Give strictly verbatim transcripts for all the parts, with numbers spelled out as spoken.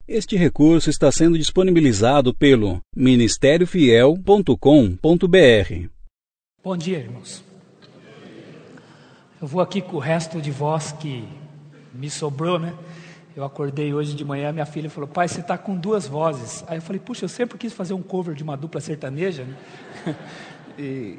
Este recurso está sendo disponibilizado pelo ministério fiel ponto com ponto br. Bom dia, irmãos. Eu vou aqui com o resto de voz que me sobrou, né? Eu acordei hoje de manhã, minha filha falou: pai, você está com duas vozes. Aí eu falei: puxa, eu sempre quis fazer um cover de uma dupla sertaneja, né? E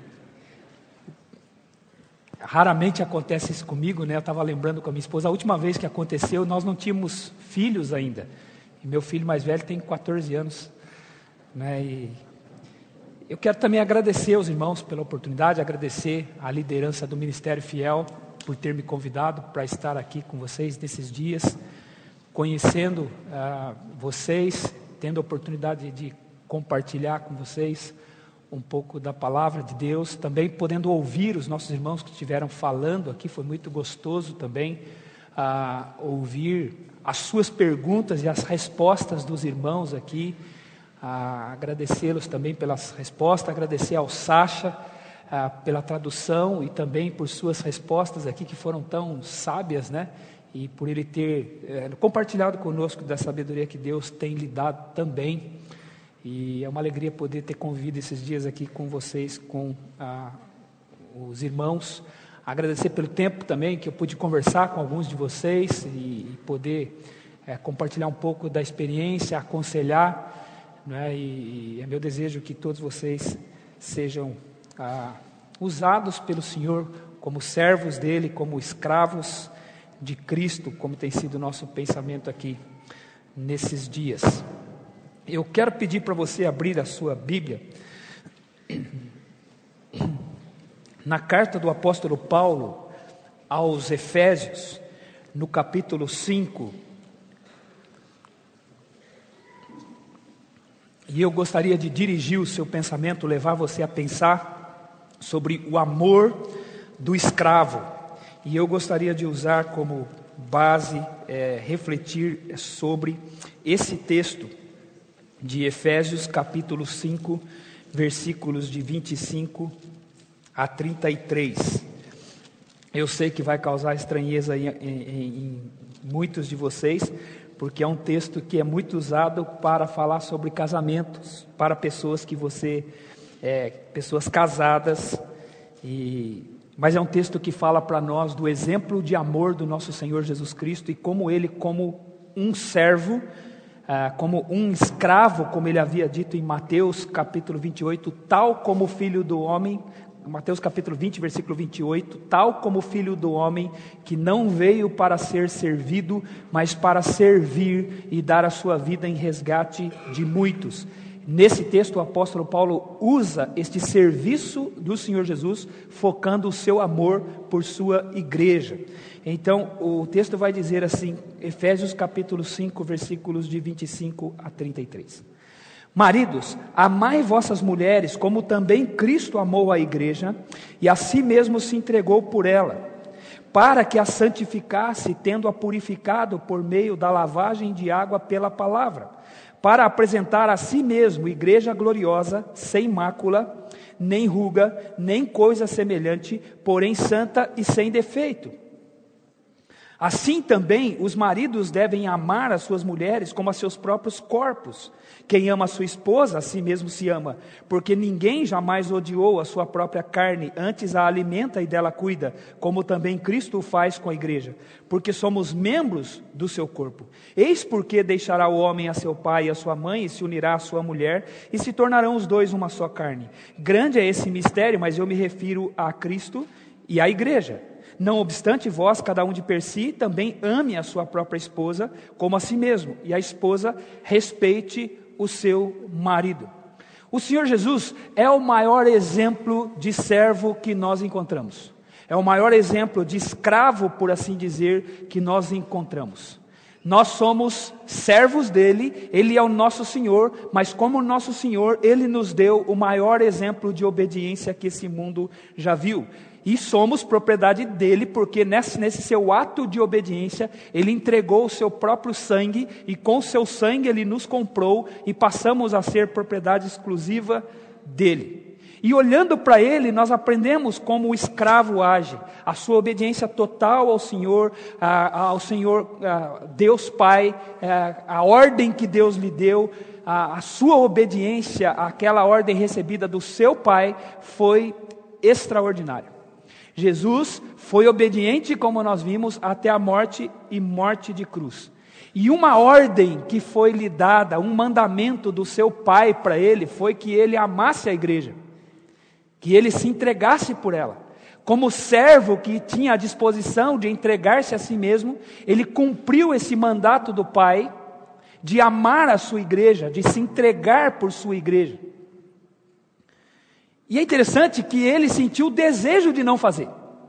raramente acontece isso comigo, né? Eu estava lembrando com a minha esposa, a última vez que aconteceu, nós não tínhamos filhos ainda. E meu filho mais velho tem quatorze anos, né? E eu quero também agradecer aos irmãos pela oportunidade, agradecer a liderança do Ministério Fiel por ter me convidado para estar aqui com vocês nesses dias, conhecendo uh, vocês, tendo a oportunidade de compartilhar com vocês um pouco da palavra de Deus, também podendo ouvir os nossos irmãos que estiveram falando aqui, foi muito gostoso também uh, ouvir as suas perguntas e as respostas dos irmãos aqui, uh, agradecê-los também pelas respostas, agradecer ao Sacha uh, pela tradução e também por suas respostas aqui que foram tão sábias, né? E por ele ter eh, compartilhado conosco da sabedoria que Deus tem lhe dado também. E é uma alegria poder ter convivido esses dias aqui com vocês, com ah, os irmãos. Agradecer pelo tempo também que eu pude conversar com alguns de vocês e, e poder é, compartilhar um pouco da experiência, aconselhar, né? E, e é meu desejo que todos vocês sejam ah, usados pelo Senhor como servos dele, como escravos de Cristo, como tem sido o nosso pensamento aqui nesses dias. Eu quero pedir para você abrir a sua Bíblia na carta do apóstolo Paulo aos Efésios, no capítulo cinco. E eu gostaria de dirigir o seu pensamento, levar você a pensar sobre o amor do escravo. E eu gostaria de usar como base, é, refletir sobre esse texto de Efésios capítulo cinco, versículos de vinte e cinco a trinta e três. Eu sei que vai causar estranheza em, em, em muitos de vocês, porque é um texto que é muito usado para falar sobre casamentos, para pessoas que você, é, pessoas casadas, e, mas é um texto que fala para nós do exemplo de amor do nosso Senhor Jesus Cristo e como Ele, como um servo, ah, como um escravo, como Ele havia dito em Mateus capítulo vinte e oito, tal como o Filho do Homem, Mateus capítulo vinte, versículo vinte e oito, tal como o Filho do Homem, que não veio para ser servido, mas para servir e dar a sua vida em resgate de muitos. Nesse texto o apóstolo Paulo usa este serviço do Senhor Jesus, focando o seu amor por sua igreja. Então o texto vai dizer assim, Efésios capítulo cinco, versículos de vinte e cinco a trinta e três. Maridos, amai vossas mulheres, como também Cristo amou a igreja, e a si mesmo se entregou por ela, para que a santificasse, tendo-a purificado por meio da lavagem de água pela palavra, para apresentar a si mesmo igreja gloriosa, sem mácula, nem ruga, nem coisa semelhante, porém santa e sem defeito. Assim também os maridos devem amar as suas mulheres como a seus próprios corpos. Quem ama a sua esposa, a si mesmo se ama, porque ninguém jamais odiou a sua própria carne, antes a alimenta e dela cuida, como também Cristo o faz com a igreja, porque somos membros do seu corpo. Eis porque deixará o homem a seu pai e a sua mãe, e se unirá à sua mulher, e se tornarão os dois uma só carne. Grande é esse mistério, mas eu me refiro a Cristo e à igreja. Não obstante, vós, cada um de per si, também ame a sua própria esposa como a si mesmo, e a esposa respeite o seu marido. O Senhor Jesus é o maior exemplo de servo que nós encontramos. É o maior exemplo de escravo, por assim dizer, que nós encontramos. Nós somos servos dele, ele é o nosso Senhor, mas como nosso Senhor, ele nos deu o maior exemplo de obediência que esse mundo já viu. E somos propriedade dele, porque nesse, nesse seu ato de obediência, ele entregou o seu próprio sangue, e com o seu sangue ele nos comprou, e passamos a ser propriedade exclusiva dele. E olhando para ele, nós aprendemos como o escravo age, a sua obediência total ao Senhor, a, ao Senhor a Deus Pai, a, a ordem que Deus lhe deu, a, a sua obediência àquela ordem recebida do seu Pai foi extraordinária. Jesus foi obediente, como nós vimos, até a morte e morte de cruz. E uma ordem que foi lhe dada, um mandamento do seu Pai para ele, foi que ele amasse a igreja, que ele se entregasse por ela. Como servo que tinha a disposição de entregar-se a si mesmo, ele cumpriu esse mandato do Pai, de amar a sua igreja, de se entregar por sua igreja. E é interessante que ele sentiu o desejo de não fazer.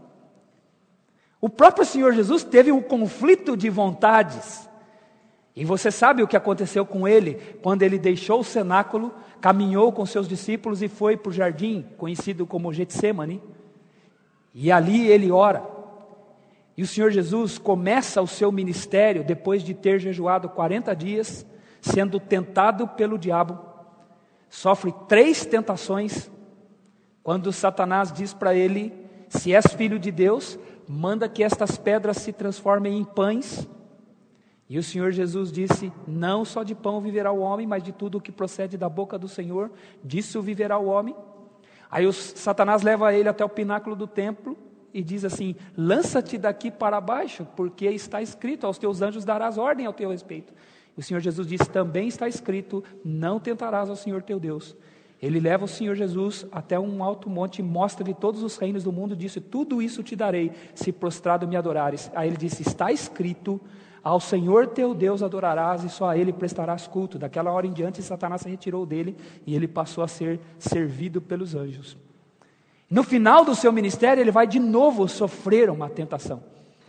O próprio Senhor Jesus teve um conflito de vontades. E você sabe o que aconteceu com ele quando ele deixou o cenáculo, caminhou com seus discípulos e foi para o jardim, conhecido como Getsêmani. E ali ele ora. E o Senhor Jesus começa o seu ministério depois de ter jejuado quarenta dias, sendo tentado pelo diabo. Sofre três tentações. Quando Satanás diz para ele: se és filho de Deus, manda que estas pedras se transformem em pães. E o Senhor Jesus disse: não só de pão viverá o homem, mas de tudo o que procede da boca do Senhor, disso viverá o homem. Aí o Satanás leva ele até o pináculo do templo e diz assim: lança-te daqui para baixo, porque está escrito, aos teus anjos darás ordem ao teu respeito. O Senhor Jesus disse: também está escrito, não tentarás ao Senhor teu Deus. Ele leva o Senhor Jesus até um alto monte e mostra-lhe todos os reinos do mundo, e disse: tudo isso te darei, se prostrado me adorares. Aí ele disse: está escrito, ao Senhor teu Deus adorarás e só a Ele prestarás culto. Daquela hora em diante, Satanás se retirou dele e ele passou a ser servido pelos anjos. No final do seu ministério, ele vai de novo sofrer uma tentação.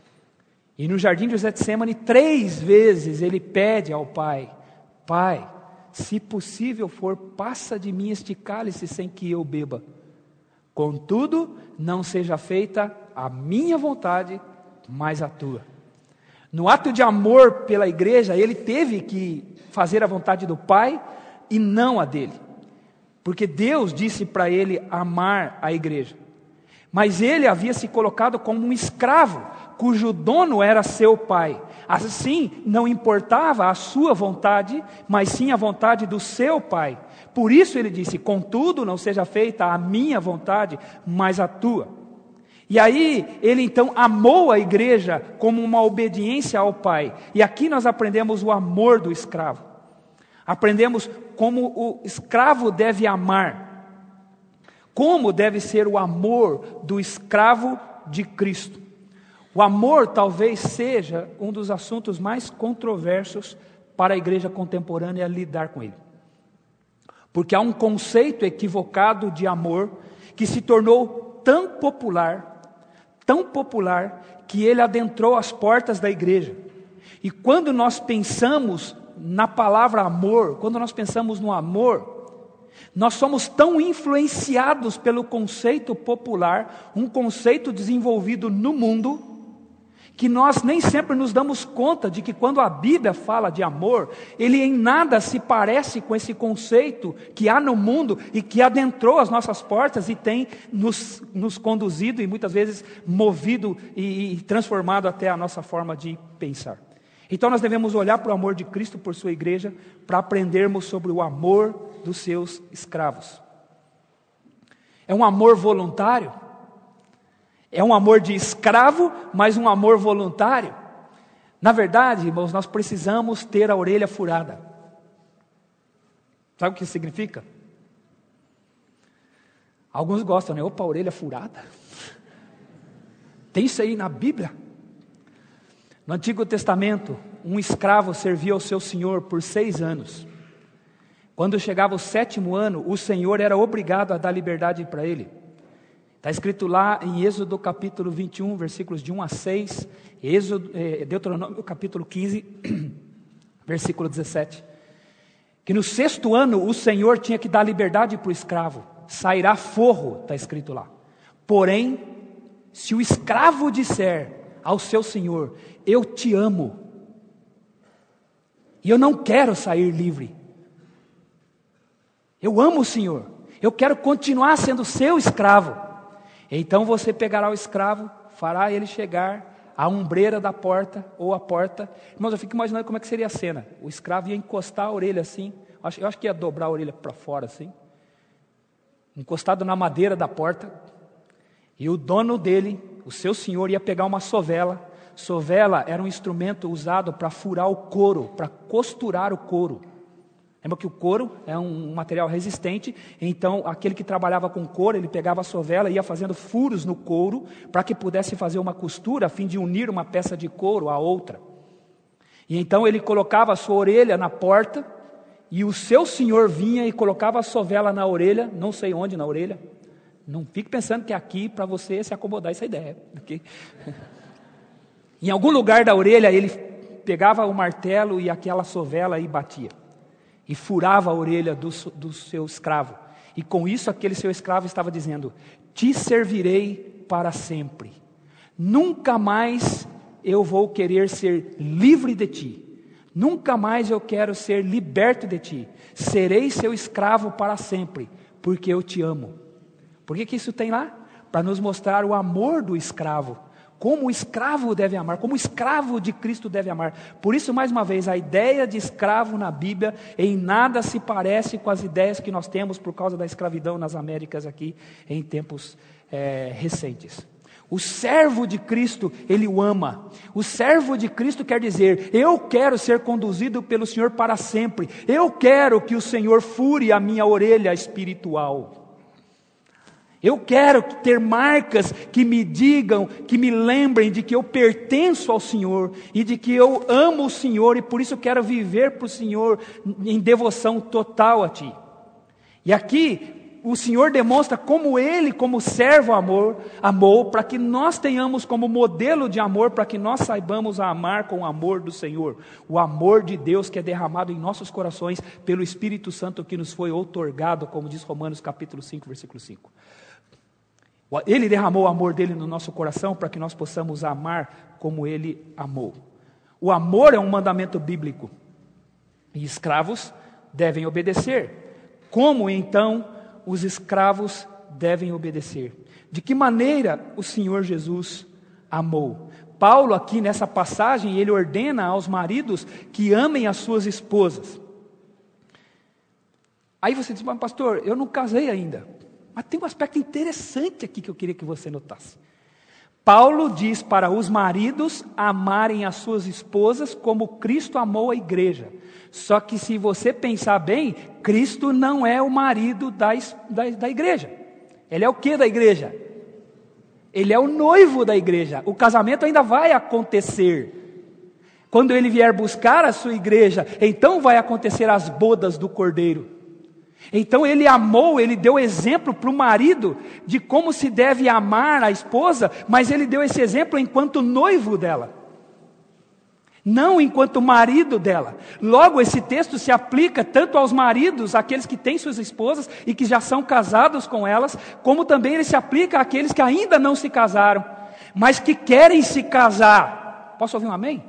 E no jardim de Getsêmani, três vezes ele pede ao Pai: Pai, se possível for, passa de mim este cálice sem que eu beba. Contudo, não seja feita a minha vontade, mas a tua. No ato de amor pela igreja, ele teve que fazer a vontade do Pai e não a dele. Porque Deus disse para ele amar a igreja. Mas ele havia se colocado como um escravo, cujo dono era seu pai. Assim, não importava a sua vontade, mas sim a vontade do seu pai. Por isso ele disse: contudo, não seja feita a minha vontade, mas a tua. E aí, ele então amou a igreja como uma obediência ao Pai. E aqui nós aprendemos o amor do escravo. Aprendemos como o escravo deve amar. Como deve ser o amor do escravo de Cristo. O amor talvez seja um dos assuntos mais controversos para a igreja contemporânea lidar com ele. Porque há um conceito equivocado de amor que se tornou tão popular, tão popular, que ele adentrou as portas da igreja. E quando nós pensamos na palavra amor, quando nós pensamos no amor, nós somos tão influenciados pelo conceito popular, um conceito desenvolvido no mundo, que nós nem sempre nos damos conta de que quando a Bíblia fala de amor, ele em nada se parece com esse conceito que há no mundo e que adentrou as nossas portas e tem nos, nos conduzido e muitas vezes movido e, e transformado até a nossa forma de pensar. Então nós devemos olhar para o amor de Cristo por sua igreja para aprendermos sobre o amor dos seus escravos. É um amor voluntário? É um amor de escravo, mas um amor voluntário. Na verdade, irmãos, nós precisamos ter a orelha furada. Sabe o que isso significa? Alguns gostam, né? Opa, orelha furada. Tem isso aí na Bíblia? No Antigo Testamento, um escravo servia ao seu senhor por seis anos. Quando chegava o sétimo ano, o senhor era obrigado a dar liberdade para ele. Está escrito lá em Êxodo capítulo vinte e um, versículos de um a seis, Êxodo, eh, Deuteronômio capítulo quinze, versículo dezessete. Que no sexto ano o Senhor tinha que dar liberdade para o escravo, sairá forro, está escrito lá. Porém, se o escravo disser ao seu senhor: eu te amo, e eu não quero sair livre, eu amo o Senhor, Eu quero continuar sendo seu escravo. Então você pegará o escravo, fará ele chegar à ombreira da porta ou à porta. Irmãos, eu fico imaginando como é que seria a cena. O escravo ia encostar a orelha assim. Eu acho que ia dobrar a orelha para fora assim. Encostado na madeira da porta. E o dono dele, o seu senhor, ia pegar uma sovela. Sovela era um instrumento usado para furar o couro, para costurar o couro. Lembra que o couro é um material resistente, então aquele que trabalhava com couro, ele pegava a sovela e ia fazendo furos no couro para que pudesse fazer uma costura a fim de unir uma peça de couro à outra. E então ele colocava a sua orelha na porta e o seu senhor vinha e colocava a sovela na orelha, não sei onde na orelha. Não fique pensando que é aqui para você se acomodar essa ideia. Okay? Em algum lugar da orelha ele pegava o martelo e aquela sovela e batia. E furava a orelha do, do seu escravo. E com isso aquele seu escravo estava dizendo: te servirei para sempre. Nunca mais eu vou querer ser livre de ti. Nunca mais eu quero ser liberto de ti. Serei seu escravo para sempre, porque eu te amo. Por que que isso tem lá? Para nos mostrar o amor do escravo. Como o escravo deve amar, como o escravo de Cristo deve amar. Por isso, mais uma vez, a ideia de escravo na Bíblia em nada se parece com as ideias que nós temos por causa da escravidão nas Américas aqui em tempos é, recentes. O servo de Cristo, ele o ama. O servo de Cristo quer dizer: eu quero ser conduzido pelo Senhor para sempre. Eu quero que o Senhor fure a minha orelha espiritual. Eu quero ter marcas que me digam, que me lembrem de que eu pertenço ao Senhor e de que eu amo o Senhor e por isso eu quero viver para o Senhor em devoção total a Ti. E aqui o Senhor demonstra como Ele, como servo amor, amou, para que nós tenhamos como modelo de amor, para que nós saibamos amar com o amor do Senhor. O amor de Deus que é derramado em nossos corações pelo Espírito Santo que nos foi outorgado, como diz Romanos capítulo cinco, versículo cinco. Ele derramou o amor dele no nosso coração para que nós possamos amar como Ele amou. O amor é um mandamento bíblico. E escravos devem obedecer. Como então os escravos devem obedecer? De que maneira o Senhor Jesus amou? Paulo aqui nessa passagem, ele ordena aos maridos que amem as suas esposas. Aí você diz: mas pastor, eu não casei ainda. Mas tem um aspecto interessante aqui que eu queria que você notasse. Paulo diz para os maridos amarem as suas esposas como Cristo amou a igreja. Só que se você pensar bem, Cristo não é o marido da, da, da igreja. Ele é o que da igreja? Ele é o noivo da igreja. O casamento ainda vai acontecer. Quando ele vier buscar a sua igreja, então vai acontecer as bodas do Cordeiro. Então ele amou, ele deu exemplo para o marido de como se deve amar a esposa, mas ele deu esse exemplo enquanto noivo dela, não enquanto marido dela. Logo, esse texto se aplica tanto aos maridos, aqueles que têm suas esposas e que já são casados com elas, como também ele se aplica àqueles que ainda não se casaram, mas que querem se casar. Posso ouvir um amém?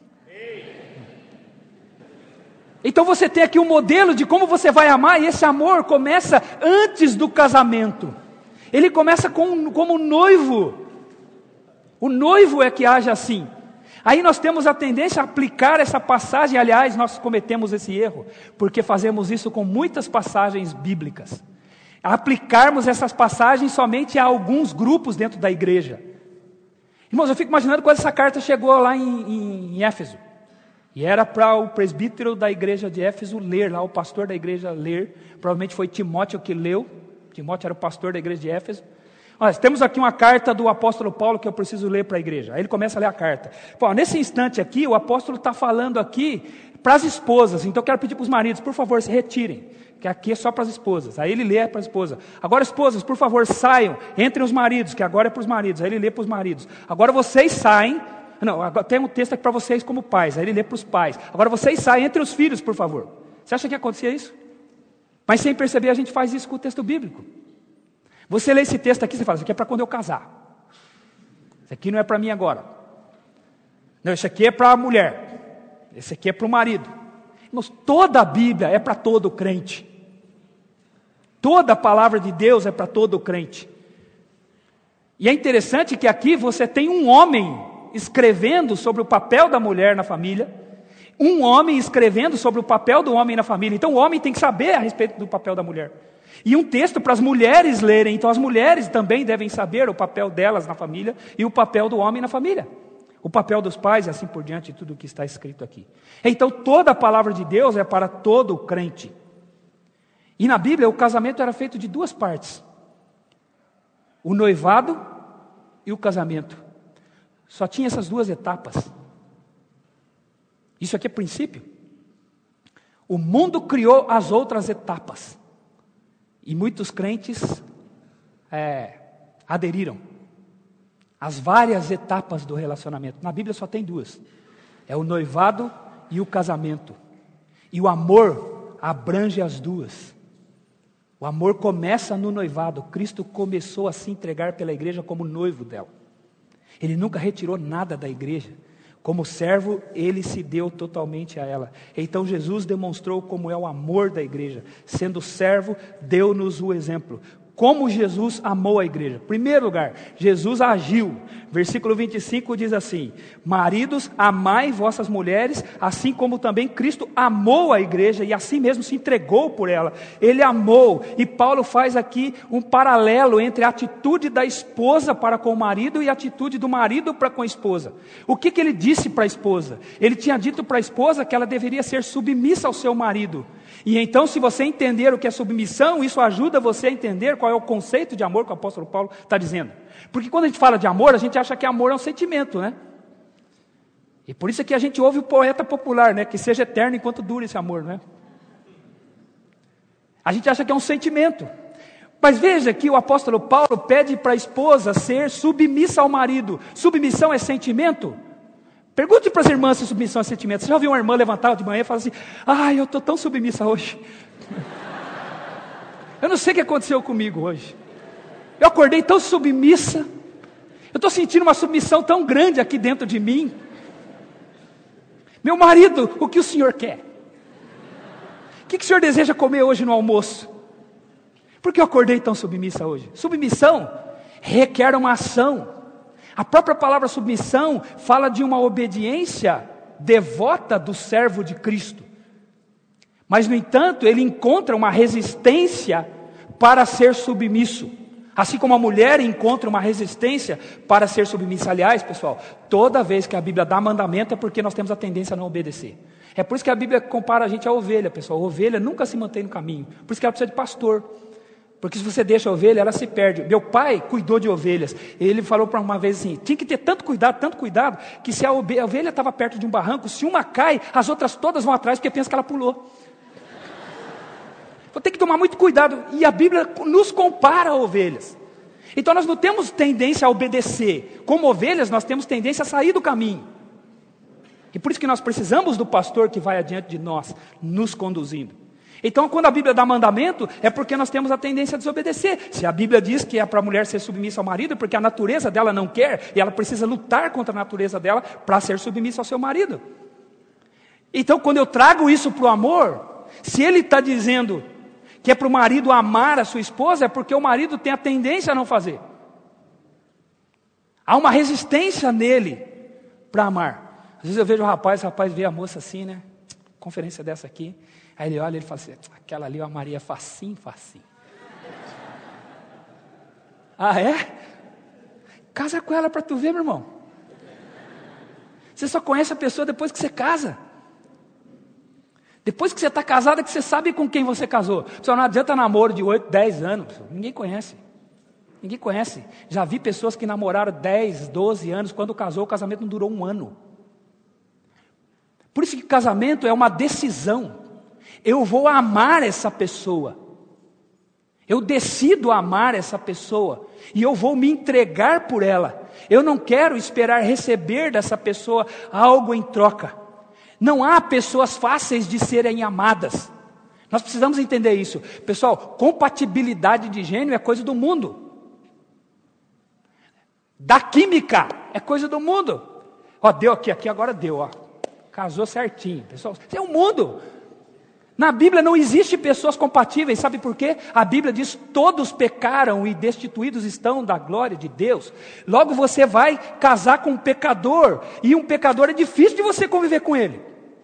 Então você tem aqui um modelo de como você vai amar, e esse amor começa antes do casamento. Ele começa com, como noivo. O noivo é que age assim. Aí nós temos a tendência a aplicar essa passagem, aliás, nós cometemos esse erro, porque fazemos isso com muitas passagens bíblicas. A aplicarmos essas passagens somente a alguns grupos dentro da igreja. Irmãos, eu fico imaginando quando essa carta chegou lá em, em, em Éfeso. E era para o presbítero da igreja de Éfeso ler, lá o pastor da igreja ler, provavelmente foi Timóteo que leu, Timóteo era o pastor da igreja de Éfeso. Olha, temos aqui uma carta do apóstolo Paulo que eu preciso ler para a igreja. Aí ele começa a ler a carta. Pô, nesse instante aqui, o apóstolo está falando aqui para as esposas, então eu quero pedir para os maridos, por favor, se retirem, que aqui é só para as esposas. Aí ele lê para a esposa. Agora, esposas, por favor, saiam, entrem os maridos, que agora é para os maridos. Aí ele lê para os maridos. Agora vocês saem. Não, agora tem um texto aqui para vocês como pais. Aí ele lê para os pais. Agora vocês saem entre os filhos, por favor. Você acha que acontecia isso? Mas sem perceber, a gente faz isso com o texto bíblico. Você lê esse texto aqui, você fala: isso aqui é para quando eu casar. Isso aqui não é para mim agora. Não, isso aqui é para a mulher. Esse aqui é para o marido. Irmãos, toda a Bíblia é para todo crente. Toda a palavra de Deus é para todo crente. E é interessante que aqui você tem um homem escrevendo sobre o papel da mulher na família, um homem escrevendo sobre o papel do homem na família. Então o homem tem que saber a respeito do papel da mulher. E um texto para as mulheres lerem. Então as mulheres também devem saber o papel delas na família e o papel do homem na família. O papel dos pais e assim por diante, tudo o que está escrito aqui. Então toda a palavra de Deus é para todo crente. E na Bíblia o casamento era feito de duas partes. O noivado e o casamento. Só tinha essas duas etapas. Isso aqui é princípio. O mundo criou as outras etapas. E muitos crentes é, aderiram às várias etapas do relacionamento. Na Bíblia só tem duas. É o noivado e o casamento. E o amor abrange as duas. O amor começa no noivado. Cristo começou a se entregar pela igreja como noivo dela. Ele nunca retirou nada da igreja. Como servo, ele se deu totalmente a ela. Então Jesus demonstrou como é o amor da igreja. Sendo servo, deu-nos o exemplo. Como Jesus amou a igreja. Primeiro lugar, Jesus agiu. Versículo vinte e cinco diz assim: maridos, amai vossas mulheres, assim como também Cristo amou a igreja e assim mesmo se entregou por ela. Ele amou. E Paulo faz aqui um paralelo entre a atitude da esposa para com o marido e a atitude do marido para com a esposa. O que, que ele disse para a esposa? Ele tinha dito para a esposa que ela deveria ser submissa ao seu marido. E então, se você entender o que é submissão, isso ajuda você a entender qual é o conceito de amor que o apóstolo Paulo está dizendo. Porque quando a gente fala de amor, a gente acha que amor é um sentimento, né? E por isso é que a gente ouve o poeta popular, né? Que seja eterno enquanto dure esse amor, né? A gente acha que é um sentimento. Mas veja que o apóstolo Paulo pede para a esposa ser submissa ao marido. Submissão é sentimento? Pergunte para as irmãs se submissão é sentimento. Você já ouviu uma irmã levantar de manhã e falar assim: ai, eu estou tão submissa hoje. Eu não sei o que aconteceu comigo hoje. Eu acordei tão submissa. Eu estou sentindo uma submissão tão grande aqui dentro de mim. Meu marido, o que o senhor quer? O que, que o senhor deseja comer hoje no almoço? Por que eu acordei tão submissa hoje? Submissão requer uma ação. A própria palavra submissão fala de uma obediência devota do servo de Cristo. Mas, no entanto, ele encontra uma resistência para ser submisso. Assim como a mulher encontra uma resistência para ser submissa. Aliás, pessoal, toda vez que a Bíblia dá mandamento é porque nós temos a tendência a não obedecer. É por isso que a Bíblia compara a gente à ovelha, pessoal. A ovelha nunca se mantém no caminho. Por isso que ela precisa de pastor. Porque se você deixa a ovelha, ela se perde. Meu pai cuidou de ovelhas. Ele falou para uma vez assim: tinha que ter tanto cuidado, tanto cuidado, que se a ovelha estava perto de um barranco, se uma cai, as outras todas vão atrás, porque pensa que ela pulou. Então tem que tomar muito cuidado. E a Bíblia nos compara a ovelhas. Então nós não temos tendência a obedecer. Como ovelhas, nós temos tendência a sair do caminho. E por isso que nós precisamos do pastor que vai adiante de nós, nos conduzindo. Então, quando a Bíblia dá mandamento, é porque nós temos a tendência a desobedecer. Se a Bíblia diz que é para a mulher ser submissa ao marido, é porque a natureza dela não quer, e ela precisa lutar contra a natureza dela para ser submissa ao seu marido. Então, quando eu trago isso para o amor, se ele está dizendo que é para o marido amar a sua esposa, é porque o marido tem a tendência a não fazer. Há uma resistência nele para amar. Às vezes eu vejo o rapaz, o rapaz vê a moça assim, né? Conferência dessa aqui. Aí ele olha e ele fala assim: aquela ali eu amaria facinho, facinho. Ah, é? Casa com ela para tu ver, meu irmão. Você só conhece a pessoa depois que você casa. Depois que você está casado é que você sabe com quem você casou. Pessoal, não adianta namoro de oito, dez anos. Pessoal. Ninguém conhece. Ninguém conhece. Já vi pessoas que namoraram dez, doze anos. Quando casou, o casamento não durou um ano. Por isso que casamento é uma decisão. Eu vou amar essa pessoa. Eu decido amar essa pessoa. E eu vou me entregar por ela. Eu não quero esperar receber dessa pessoa algo em troca. Não há pessoas fáceis de serem amadas. Nós precisamos entender isso. Pessoal, compatibilidade de gênero é coisa do mundo. Da química é coisa do mundo. Ó, deu aqui, aqui agora deu, ó. Casou certinho. Pessoal, isso é o mundo. Na Bíblia não existe pessoas compatíveis, sabe por quê? A Bíblia diz: todos pecaram e destituídos estão da glória de Deus. Logo você vai casar com um pecador, e um pecador é difícil de você conviver com ele.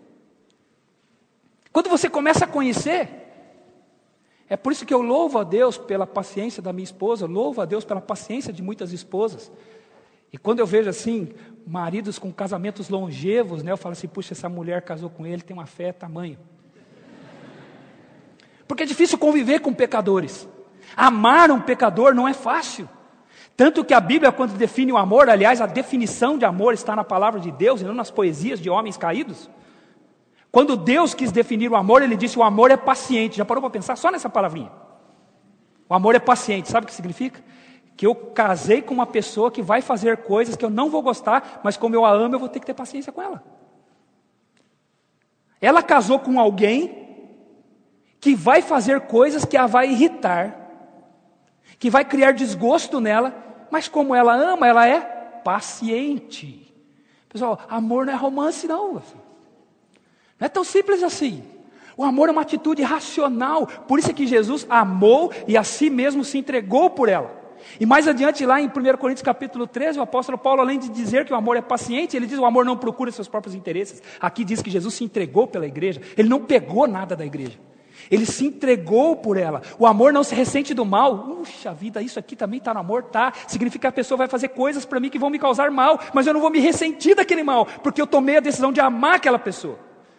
Quando você começa a conhecer, é por isso que eu louvo a Deus pela paciência da minha esposa, louvo a Deus pela paciência de muitas esposas. E quando eu vejo assim, maridos com casamentos longevos, né, eu falo assim: puxa, essa mulher casou com ele, tem uma fé tamanho. Porque é difícil conviver com pecadores. Amar um pecador não é fácil. Tanto que a Bíblia, quando define o amor, aliás, a definição de amor está na palavra de Deus e não nas poesias de homens caídos. Quando Deus quis definir o amor, Ele disse: o amor é paciente. Já parou para pensar só nessa palavrinha? O amor é paciente. Sabe o que significa? Que eu casei com uma pessoa que vai fazer coisas que eu não vou gostar, mas como eu a amo, eu vou ter que ter paciência com ela. Ela casou com alguém que vai fazer coisas que a vai irritar, que vai criar desgosto nela, mas como ela ama, ela é paciente. Pessoal, amor não é romance não. Não é tão simples assim. O amor é uma atitude racional. Por isso é que Jesus amou e a si mesmo se entregou por ela. E mais adiante lá em primeira Coríntios capítulo treze, o apóstolo Paulo, além de dizer que o amor é paciente, ele diz que o amor não procura seus próprios interesses. Aqui diz que Jesus se entregou pela igreja. Ele não pegou nada da igreja. Ele se entregou por ela. O amor não se ressente do mal. Puxa vida, isso aqui também está no amor, tá? Significa que a pessoa vai fazer coisas para mim que vão me causar mal, mas eu não vou me ressentir daquele mal, porque eu tomei a decisão de amar aquela pessoa.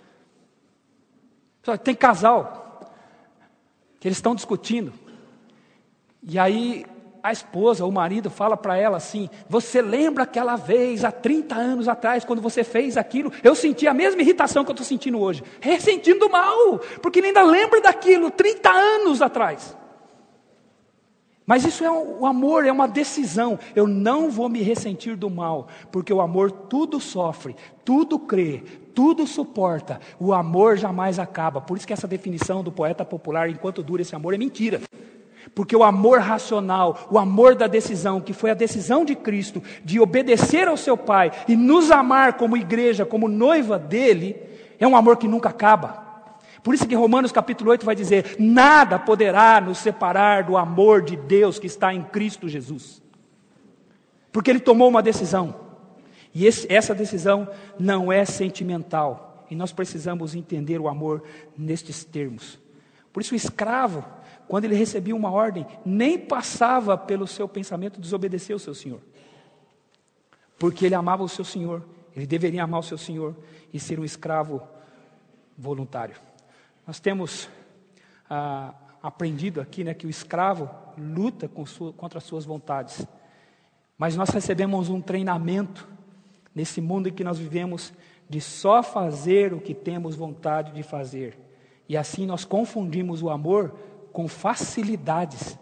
Tem casal que eles estão discutindo, e aí a esposa, o marido fala para ela assim: você lembra aquela vez, há trinta anos atrás, quando você fez aquilo, eu senti a mesma irritação que eu estou sentindo hoje. Ressentindo mal, porque ele ainda lembra daquilo, trinta anos atrás. Mas isso é o amor, é uma decisão. Eu não vou me ressentir do mal, porque o amor tudo sofre, tudo crê, tudo suporta. O amor jamais acaba. Por isso que essa definição do poeta popular, enquanto dura esse amor, é mentira. Porque o amor racional, o amor da decisão, que foi a decisão de Cristo, de obedecer ao seu Pai e nos amar como igreja, como noiva dele, é um amor que nunca acaba. Por isso que Romanos capítulo oito vai dizer: nada poderá nos separar do amor de Deus que está em Cristo Jesus. Porque ele tomou uma decisão. E esse, essa decisão não é sentimental. E nós precisamos entender o amor nestes termos. Por isso o escravo, quando ele recebia uma ordem, nem passava pelo seu pensamento desobedecer ao seu senhor. Porque ele amava o seu senhor. Ele deveria amar o seu senhor e ser um escravo voluntário. Nós temos ah, aprendido aqui, né, que o escravo luta com sua, contra as suas vontades. Mas nós recebemos um treinamento nesse mundo em que nós vivemos de só fazer o que temos vontade de fazer. E assim nós confundimos o amor com facilidades.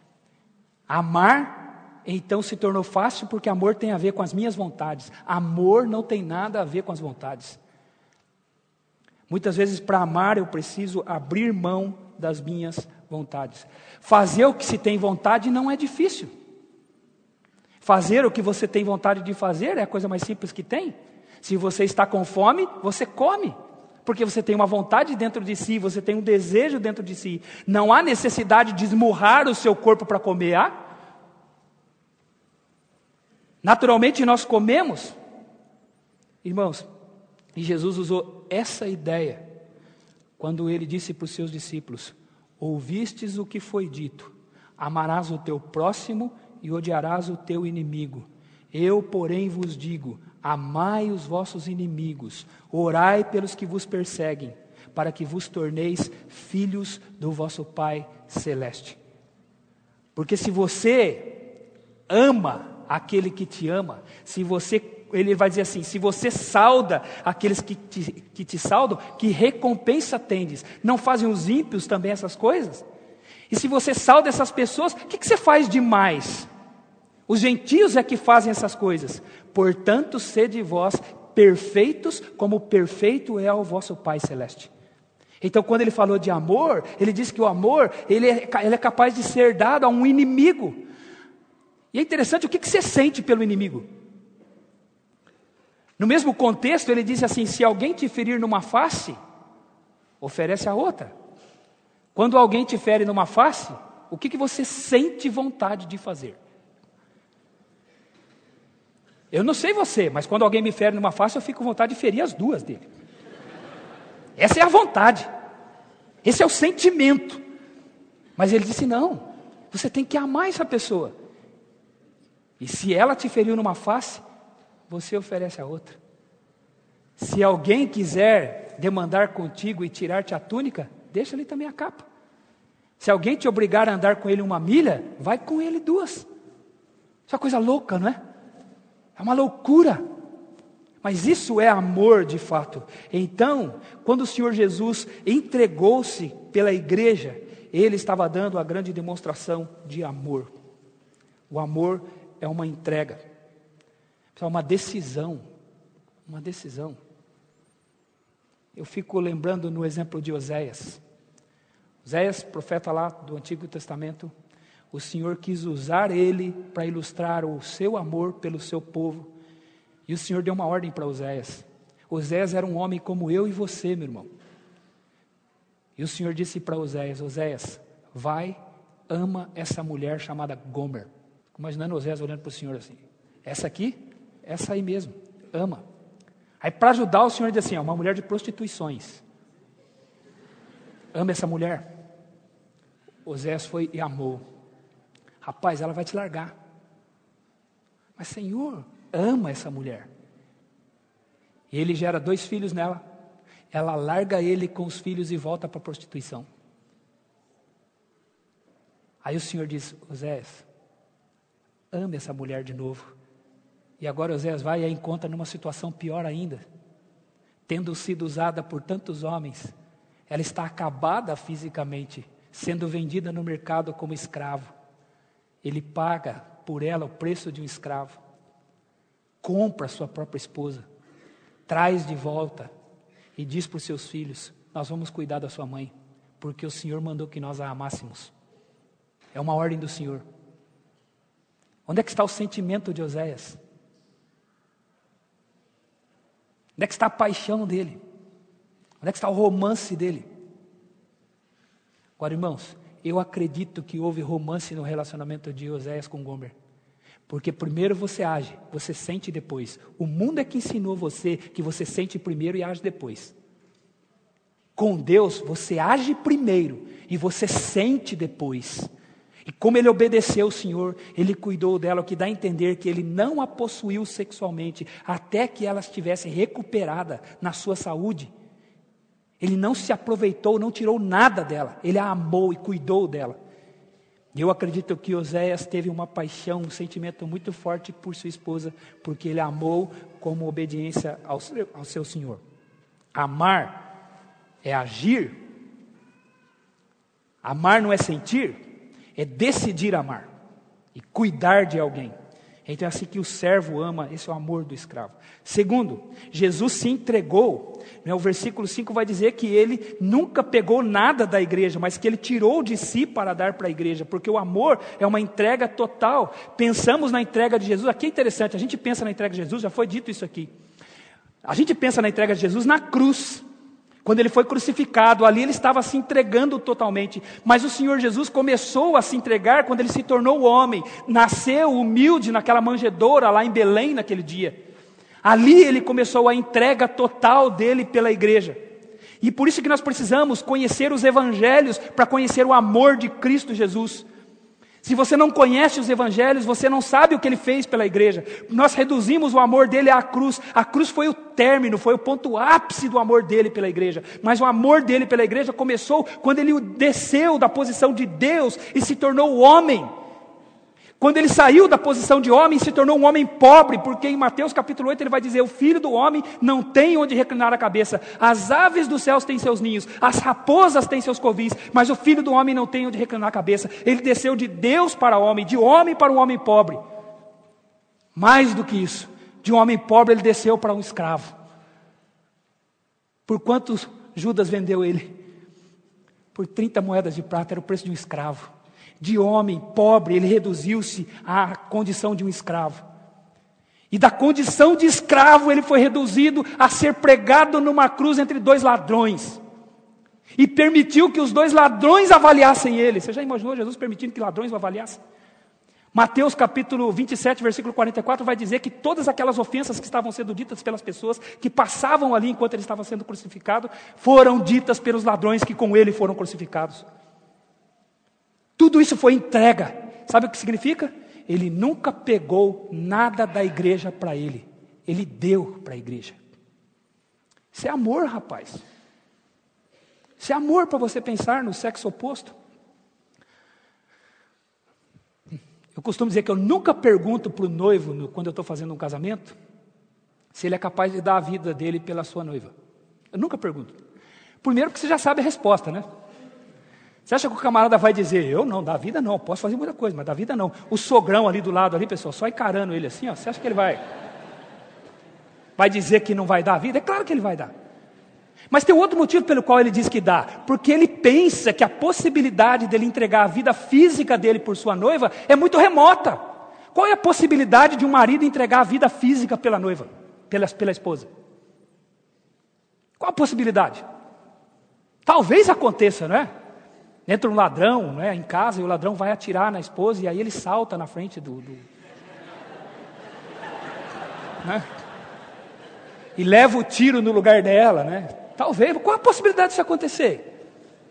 Amar, então, se tornou fácil porque amor tem a ver com as minhas vontades. Amor não tem nada a ver com as vontades. Muitas vezes, para amar, eu preciso abrir mão das minhas vontades. Fazer o que se tem vontade não é difícil. Fazer o que você tem vontade de fazer é a coisa mais simples que tem. Se você está com fome, você come. Porque você tem uma vontade dentro de si, você tem um desejo dentro de si. Não há necessidade de esmurrar o seu corpo para comer, há? Naturalmente nós comemos. Irmãos, e Jesus usou essa ideia quando ele disse para os seus discípulos: ouvistes o que foi dito, amarás o teu próximo e odiarás o teu inimigo. Eu, porém, vos digo: amai os vossos inimigos, orai pelos que vos perseguem, para que vos torneis filhos do vosso Pai Celeste. Porque se você ama aquele que te ama, se você, ele vai dizer assim: se você sauda aqueles que te, que te saudam, que recompensa tendes? Não fazem os ímpios também essas coisas? E se você sauda essas pessoas, o que, que você faz demais? Os gentios é que fazem essas coisas. Portanto, sede vós perfeitos, como perfeito é o vosso Pai Celeste. Então, quando ele falou de amor, ele disse que o amor, ele é, ele é capaz de ser dado a um inimigo. E é interessante, o que, que você sente pelo inimigo? No mesmo contexto, ele diz assim: se alguém te ferir numa face, Oferece a outra. Quando alguém te fere numa face, o que, que você sente vontade de fazer? Eu não sei você, mas quando alguém me fere numa face, eu fico com vontade de ferir as duas dele. Essa é a vontade. Esse é o sentimento. Mas ele disse, não, você tem que amar essa pessoa. E se ela te feriu numa face, você oferece a outra. Se alguém quiser demandar contigo e tirar-te a túnica, deixa ele também a capa. Se alguém te obrigar a andar com ele uma milha, vai com ele duas. Isso é uma coisa louca, não é? É uma loucura. Mas isso é amor de fato. Então, quando o Senhor Jesus entregou-se pela igreja, Ele estava dando a grande demonstração de amor. O amor é uma entrega. É uma decisão. Uma decisão. Eu fico lembrando no exemplo de Oséias. Oséias, profeta lá do Antigo Testamento, o Senhor quis usar ele para ilustrar o seu amor pelo seu povo. E o Senhor deu uma ordem para Oséias. Oséias era um homem como eu e você, meu irmão. E o Senhor disse para Oséias, Oséias, vai, ama essa mulher chamada Gomer. Imaginando Oséias olhando para o Senhor assim. Essa aqui, essa aí mesmo, ama. Aí para ajudar o Senhor disse assim, ó, uma mulher de prostituições. Ama essa mulher. Oséias foi e amou. Rapaz, ela vai te largar. Mas Senhor, ama essa mulher. E ele gera dois filhos nela. Ela larga ele com os filhos e volta para a prostituição. Aí o Senhor diz, Oséias, ame essa mulher de novo. E agora Oséias vai e a encontra numa situação pior ainda. Tendo sido usada por tantos homens, ela está acabada fisicamente, sendo vendida no mercado como escravo. Ele paga por ela o preço de um escravo. Compra sua própria esposa, traz de volta e diz para os seus filhos, nós vamos cuidar da sua mãe, porque o Senhor mandou que nós a amássemos. É uma ordem do Senhor. Onde é que está o sentimento de Oséias? Onde é que está a paixão dele? Onde é que está o romance dele? Agora, irmãos, eu acredito que houve romance no relacionamento de Oséias com Gomer. Porque primeiro você age, você sente depois. O mundo é que ensinou você que você sente primeiro e age depois. Com Deus, você age primeiro e você sente depois. E como ele obedeceu o Senhor, ele cuidou dela, o que dá a entender que ele não a possuiu sexualmente, até que ela estivesse recuperada na sua saúde. Ele não se aproveitou, não tirou nada dela, ele a amou e cuidou dela. Eu acredito que Oséias teve uma paixão, um sentimento muito forte por sua esposa, porque ele a amou como obediência ao seu, ao seu Senhor. Amar é agir, amar não é sentir, é decidir amar e cuidar de alguém. Então é assim que o servo ama, esse é o amor do escravo. Segundo, Jesus se entregou, né? O versículo cinco vai dizer que ele nunca pegou nada da igreja, mas que ele tirou de si para dar para a igreja, porque o amor é uma entrega total. Pensamos na entrega de Jesus, aqui é interessante, a gente pensa na entrega de Jesus, já foi dito isso aqui. A gente pensa na entrega de Jesus na cruz. Quando ele foi crucificado, ali ele estava se entregando totalmente. Mas o Senhor Jesus começou a se entregar quando ele se tornou homem. Nasceu humilde naquela manjedoura lá em Belém naquele dia. Ali ele começou a entrega total dele pela igreja. E por isso que nós precisamos conhecer os evangelhos para conhecer o amor de Cristo Jesus. Se você não conhece os evangelhos, você não sabe o que ele fez pela igreja. Nós reduzimos o amor dele à cruz. A cruz foi o término, foi o ponto ápice do amor dele pela igreja. Mas o amor dele pela igreja começou quando ele desceu da posição de Deus e se tornou homem. Quando ele saiu da posição de homem e se tornou um homem pobre, porque em Mateus capítulo oito ele vai dizer, o filho do homem não tem onde reclinar a cabeça. As aves dos céus têm seus ninhos, as raposas têm seus covis, mas o filho do homem não tem onde reclinar a cabeça. Ele desceu de Deus para homem, de homem para um homem pobre. Mais do que isso, de um homem pobre ele desceu para um escravo. Por quantos Judas vendeu ele? Por trinta moedas de prata, era o preço de um escravo. De homem pobre, ele reduziu-se à condição de um escravo. E da condição de escravo, ele foi reduzido a ser pregado numa cruz entre dois ladrões. E permitiu que os dois ladrões avaliassem ele. Você já imaginou Jesus permitindo que ladrões o avaliassem? Mateus capítulo vinte e sete, versículo quarenta e quatro, vai dizer que todas aquelas ofensas que estavam sendo ditas pelas pessoas que passavam ali enquanto ele estava sendo crucificado, foram ditas pelos ladrões que com ele foram crucificados. Tudo isso foi entrega. Sabe o que significa? Ele nunca pegou nada da igreja para ele. Ele deu para a igreja. Isso é amor, rapaz. Isso é amor para você pensar no sexo oposto. Eu costumo dizer que eu nunca pergunto para o noivo, no, quando eu estou fazendo um casamento, se ele é capaz de dar a vida dele pela sua noiva. Eu nunca pergunto. Primeiro porque você já sabe a resposta, né? Você acha que o camarada vai dizer, eu não, da vida não, posso fazer muita coisa, mas da vida não. O sogrão ali do lado, ali, pessoal, só encarando ele assim, ó, você acha que ele vai, vai dizer que não vai dar a vida? É claro que ele vai dar. Mas tem outro motivo pelo qual ele diz que dá. Porque ele pensa que a possibilidade dele entregar a vida física dele por sua noiva é muito remota. Qual é a possibilidade de um marido entregar a vida física pela noiva, pela, pela esposa? Qual a possibilidade? Talvez aconteça, não é? Entra um ladrão, não é, em casa, e o ladrão vai atirar na esposa, e aí ele salta na frente do... do né? E leva o tiro no lugar dela, né? Talvez, qual a possibilidade disso acontecer?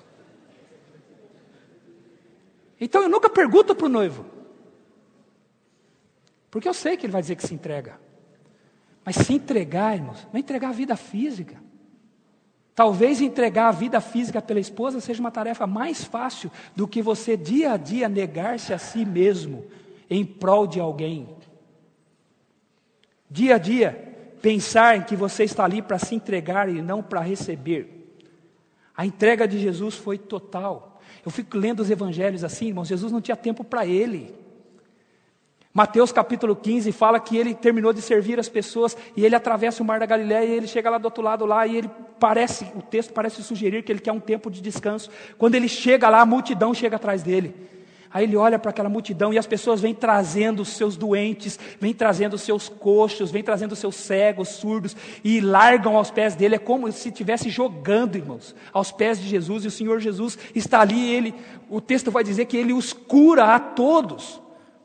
Então eu nunca pergunto para o noivo, porque eu sei que ele vai dizer que se entrega. Mas se entregar, irmãos, não é entregar a vida física. Talvez entregar a vida física pela esposa seja uma tarefa mais fácil do que você dia a dia negar-se a si mesmo em prol de alguém. Dia a dia, pensar em que você está ali para se entregar e não para receber. A entrega de Jesus foi total. Eu fico lendo os evangelhos assim, irmãos, Jesus não tinha tempo para ele. Mateus capítulo quinze fala que ele terminou de servir as pessoas e ele atravessa o mar da Galileia e ele chega lá do outro lado lá e ele parece, o texto parece sugerir que ele quer um tempo de descanso. Quando ele chega lá, a multidão chega atrás dele. Aí ele olha para aquela multidão e as pessoas vêm trazendo os seus doentes, vêm trazendo os seus coxos, vêm trazendo os seus cegos, surdos, e largam aos pés dele. É como se estivesse jogando, irmãos, aos pés de Jesus, e o Senhor Jesus está ali, ele, o texto vai dizer que ele os cura a todos.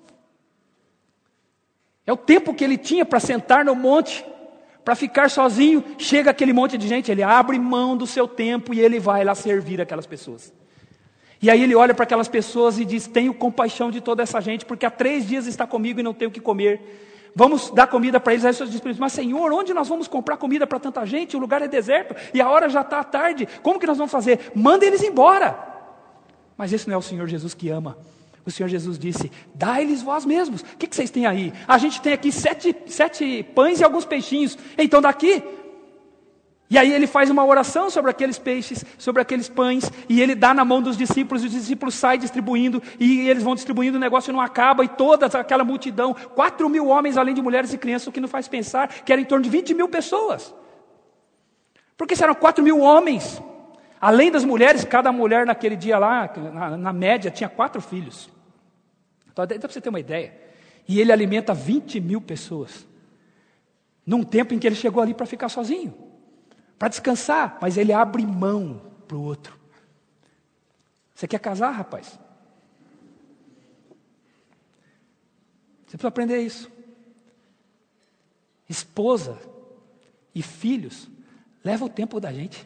É o tempo que ele tinha para sentar no monte, para ficar sozinho. Chega aquele monte de gente, ele abre mão do seu tempo e ele vai lá servir aquelas pessoas. E aí ele olha para aquelas pessoas e diz, tenho compaixão de toda essa gente, porque há três dias está comigo e não tenho o que comer. Vamos dar comida para eles. Aí as pessoas dizem, mas Senhor, onde nós vamos comprar comida para tanta gente? O lugar é deserto e a hora já está tarde. Como que nós vamos fazer? Manda eles embora. Mas esse não é o Senhor Jesus que ama. O Senhor Jesus disse, dai-lhes vós mesmos. O que, que vocês têm aí? A gente tem aqui sete, sete pães e alguns peixinhos. Então daqui. E aí ele faz uma oração sobre aqueles peixes, sobre aqueles pães, e ele dá na mão dos discípulos, e os discípulos saem distribuindo, e eles vão distribuindo, o negócio não acaba, e toda aquela multidão, quatro mil homens, além de mulheres e crianças, o que nos faz pensar que era em torno de vinte mil pessoas. Porque se eram quatro mil homens, além das mulheres, cada mulher naquele dia lá, na, na média, tinha quatro filhos. Então, dá para você ter uma ideia. E ele alimenta vinte mil pessoas, num tempo em que ele chegou ali para ficar sozinho. Para descansar, mas ele abre mão para o outro. Você quer casar, rapaz? Você precisa aprender isso. Esposa e filhos levam o tempo da gente.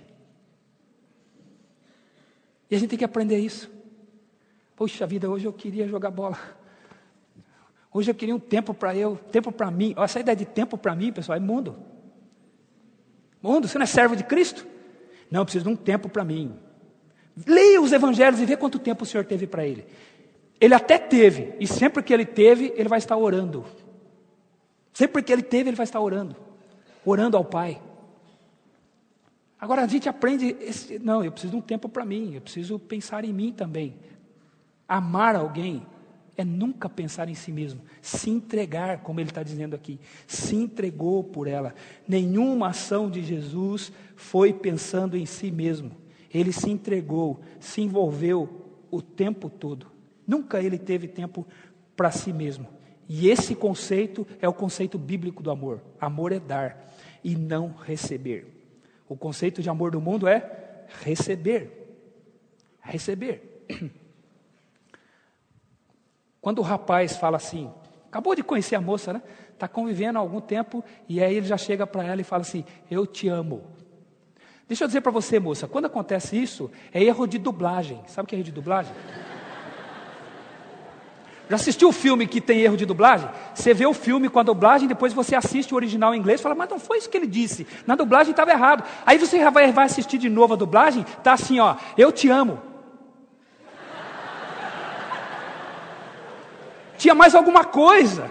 E a gente tem que aprender isso. Poxa vida, hoje eu queria jogar bola. Hoje eu queria um tempo para eu, tempo para mim. Essa ideia de tempo para mim, pessoal, é mundo. Mundo, você não é servo de Cristo? Não, eu preciso de um tempo para mim. Leia os evangelhos e vê quanto tempo o Senhor teve para ele. Ele até teve, e sempre que ele teve, ele vai estar orando. Sempre que ele teve, ele vai estar orando. Orando ao Pai. Agora a gente aprende, esse, não, eu preciso de um tempo para mim, eu preciso pensar em mim também. Amar alguém é nunca pensar em si mesmo, se entregar, como ele está dizendo aqui, se entregou por ela. Nenhuma ação de Jesus foi pensando em si mesmo, ele se entregou, se envolveu o tempo todo, nunca ele teve tempo para si mesmo. E esse conceito é o conceito bíblico do amor. Amor é dar e não receber. O conceito de amor do mundo é receber. a receber. Quando o rapaz fala assim, acabou de conhecer a moça, né? Está convivendo há algum tempo, e aí ele já chega para ela e fala assim, eu te amo. Deixa eu dizer para você, moça, quando acontece isso, é erro de dublagem. Sabe o que é erro de dublagem? Já assistiu o filme que tem erro de dublagem? Você vê o filme com a dublagem, depois você assiste o original em inglês e fala, mas não foi isso que ele disse. Na dublagem estava errado. Aí você vai, vai assistir de novo a dublagem, está assim, ó, eu te amo. Tinha mais alguma coisa.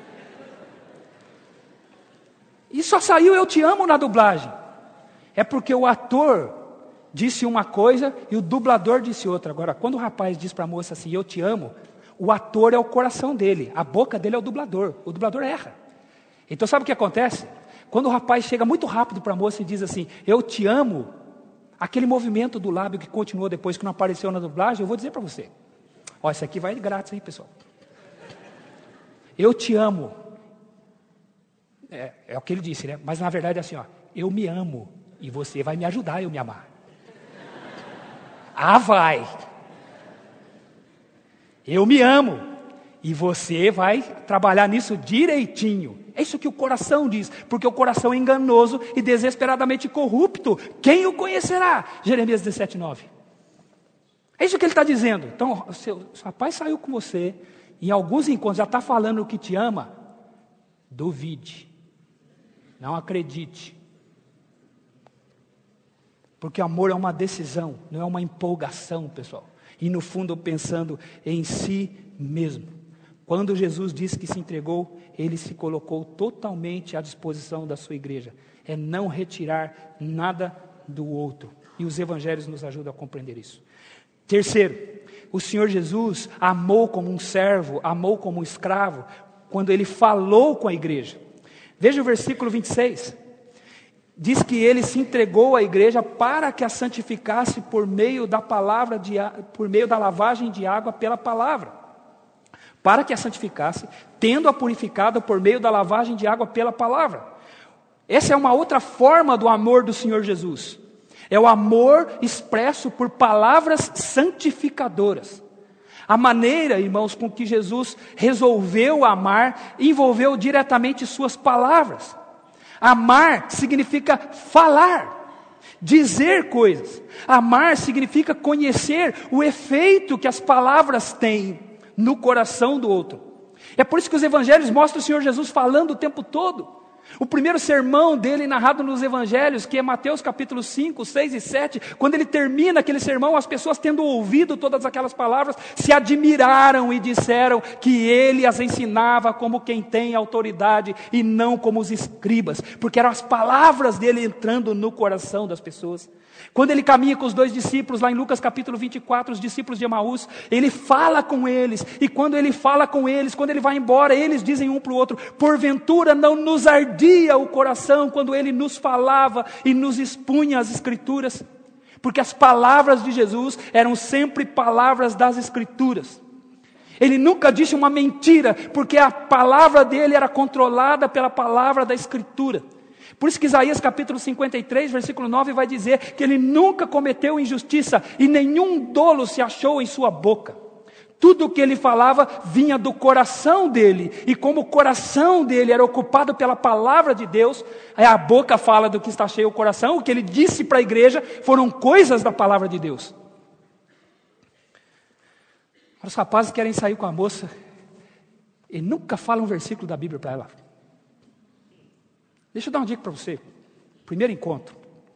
E só saiu eu te amo na dublagem. É porque o ator disse uma coisa e o dublador disse outra. Agora, quando o rapaz diz para a moça assim, eu te amo, o ator é o coração dele, a boca dele é o dublador. O dublador erra. Então sabe o que acontece? Quando o rapaz chega muito rápido para a moça e diz assim, eu te amo, aquele movimento do lábio que continuou depois, que não apareceu na dublagem, eu vou dizer para você. Ó, isso aqui vai de grátis, hein, pessoal? Eu te amo. É, é o que ele disse, né? Mas na verdade é assim, ó, eu me amo e você vai me ajudar a eu me amar. Ah, vai. Eu me amo e você vai trabalhar nisso direitinho. É isso que o coração diz, porque o coração é enganoso e desesperadamente corrupto. Quem o conhecerá? Jeremias dezessete, nove. É isso que ele está dizendo. Então, o seu, seu rapaz saiu com você, em alguns encontros já está falando que te ama. Duvide. Não acredite. Porque amor é uma decisão, não é uma empolgação, pessoal. E no fundo pensando em si mesmo. Quando Jesus disse que se entregou, ele se colocou totalmente à disposição da sua igreja. É não retirar nada do outro. E os evangelhos nos ajudam a compreender isso. Terceiro, o Senhor Jesus amou como um servo, amou como um escravo, quando ele falou com a igreja. Veja o versículo vinte e seis. Diz que ele se entregou à igreja para que a santificasse por meio da palavra de, por meio da lavagem de água pela palavra. Para que a santificasse, tendo-a purificado por meio da lavagem de água pela palavra. Essa é uma outra forma do amor do Senhor Jesus. É o amor expresso por palavras santificadoras. A maneira, irmãos, com que Jesus resolveu amar, envolveu diretamente suas palavras. Amar significa falar, dizer coisas. Amar significa conhecer o efeito que as palavras têm no coração do outro. É por isso que os evangelhos mostram o Senhor Jesus falando o tempo todo. O primeiro sermão dele narrado nos evangelhos, que é Mateus capítulo cinco, seis e sete, quando ele termina aquele sermão, as pessoas tendo ouvido todas aquelas palavras, se admiraram e disseram que ele as ensinava como quem tem autoridade e não como os escribas, porque eram as palavras dele entrando no coração das pessoas. Quando ele caminha com os dois discípulos, lá em Lucas capítulo vinte e quatro, os discípulos de Emaús, ele fala com eles, e quando ele fala com eles, quando ele vai embora, eles dizem um para o outro, porventura não nos ardia o coração quando ele nos falava e nos expunha as escrituras, porque as palavras de Jesus eram sempre palavras das escrituras. Ele nunca disse uma mentira, porque a palavra dele era controlada pela palavra da escritura. Por isso que Isaías capítulo cinquenta e três, versículo nove vai dizer que ele nunca cometeu injustiça e nenhum dolo se achou em sua boca. Tudo o que ele falava vinha do coração dele, e como o coração dele era ocupado pela palavra de Deus, a boca fala do que está cheio o coração. O que ele disse para a igreja foram coisas da palavra de Deus. Os rapazes querem sair com a moça e nunca falam um versículo da Bíblia para ela. Deixa eu dar uma dica para você. Primeiro encontro.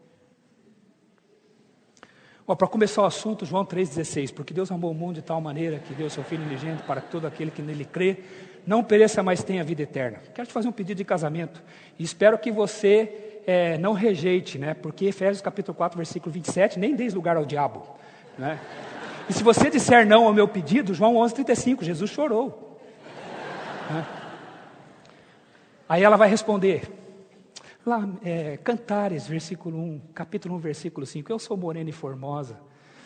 Para começar o assunto, João três, dezesseis. Porque Deus amou o mundo de tal maneira que deu seu Filho unigênito para que todo aquele que nele crê não pereça, mas tenha vida eterna. Quero te fazer um pedido de casamento. E espero que você é, não rejeite, né? Porque Efésios capítulo quatro, versículo vinte e sete, nem deis lugar ao diabo, né? E se você disser não ao meu pedido, João onze, trinta e cinco, Jesus chorou, né? Aí ela vai responder... Lá, é, Cantares, versículo um, capítulo um, versículo cinco, eu sou morena e formosa.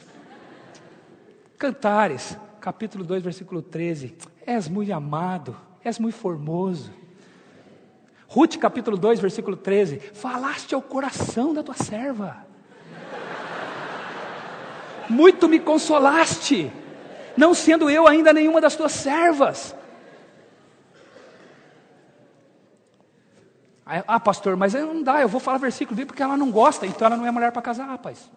Cantares, capítulo dois, versículo treze, és muito amado, és muito formoso. Ruth, capítulo dois, versículo treze, falaste ao coração da tua serva. muito me consolaste, não sendo eu ainda nenhuma das tuas servas. Ah, pastor, mas não dá, eu vou falar versículo bíblico porque ela não gosta, então ela não é mulher para casar, rapaz.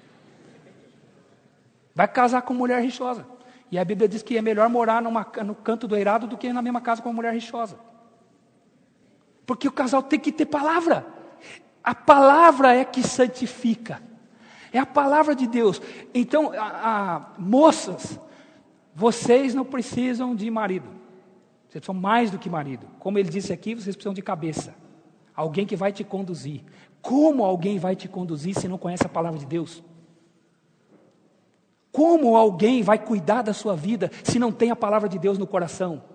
Vai casar com mulher rixosa. E a Bíblia diz que é melhor morar numa, no canto do eirado do que na mesma casa com uma mulher rixosa. Porque o casal tem que ter palavra. A palavra é que santifica. É a palavra de Deus. Então, a, a, moças, vocês não precisam de marido. Vocês são mais do que marido. Como ele disse aqui, vocês precisam de cabeça. Alguém que vai te conduzir. Como alguém vai te conduzir se não conhece a palavra de Deus? Como alguém vai cuidar da sua vida se não tem a palavra de Deus no coração?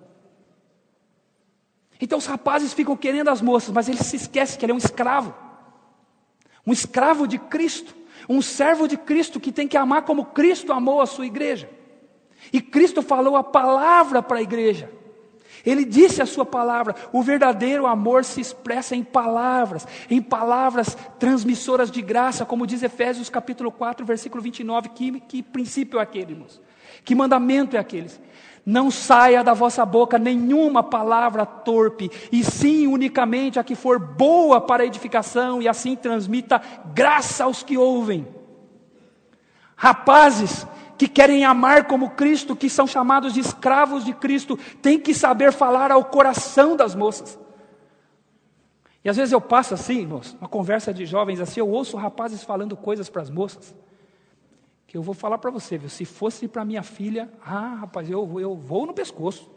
Então os rapazes ficam querendo as moças, mas eles se esquecem que ele é um escravo. Um escravo de Cristo. Um servo de Cristo que tem que amar como Cristo amou a sua igreja. E Cristo falou a palavra para a igreja. Ele disse a sua palavra. O verdadeiro amor se expressa em palavras, em palavras transmissoras de graça, como diz Efésios capítulo quatro, versículo vinte e nove. Que, que princípio é aquele, irmãos? Que mandamento é aquele? Não saia da vossa boca nenhuma palavra torpe, e sim unicamente a que for boa para a edificação, e assim transmita graça aos que ouvem. Rapazes que querem amar como Cristo, que são chamados de escravos de Cristo, têm que saber falar ao coração das moças. E às vezes eu passo assim, irmãos, uma conversa de jovens assim, eu ouço rapazes falando coisas para as moças, que eu vou falar para você, viu? Se fosse para minha filha, ah, rapaz, eu, eu vou no pescoço.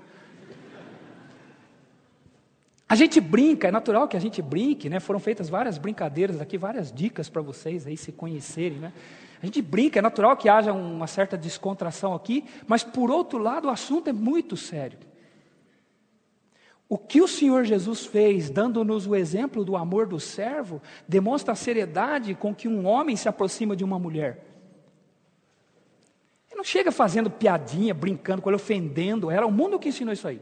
A gente brinca, é natural que a gente brinque, né? Foram feitas várias brincadeiras aqui, várias dicas para vocês aí se conhecerem, né? A gente brinca, é natural que haja uma certa descontração aqui, mas por outro lado o assunto é muito sério. O que o Senhor Jesus fez, dando-nos o exemplo do amor do servo, demonstra a seriedade com que um homem se aproxima de uma mulher. Ele não chega fazendo piadinha, brincando com ela, ofendendo ela. O mundo que ensinou isso aí.